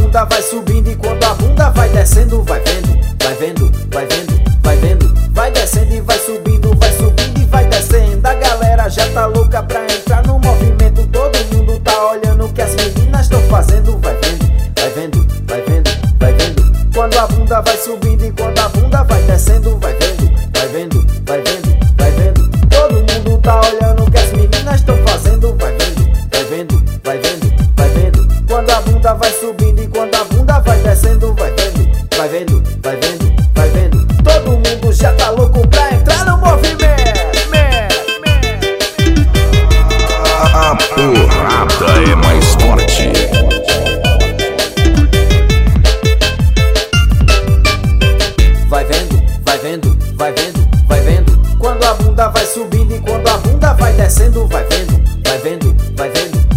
bunda vai subindo e quando a bunda vai descendo, vai vendo, vai vendo, vai vendo, vai vendo. Vai descendo e vai subindo e vai descendo. A galera já tá louca pra entrar no movimento. Todo mundo tá olhando o que as meninas estão fazendo. Vai vendo, vai vendo, vai vendo, vai vendo. Quando a bunda vai subindo e quando a bunda vai descendo, vai vendo, vai vendo, vai vendo, vai vendo. Todo mundo tá olhando o que as meninas estão fazendo. Vai vendo, vai vendo, vai vendo, vai vendo. Quando a bunda vai subindo e quando a bunda vai descendo, vai vendo, vai vendo, vai vendo, vai vendo. Todo mundo já tá louco pra entrar no movimento. A porrada é mais forte. Vai vendo, vai vendo, vai vendo, vai vendo. Quando a bunda vai subindo e quando a bunda vai descendo, vai vendo, vai vendo, vai vendo.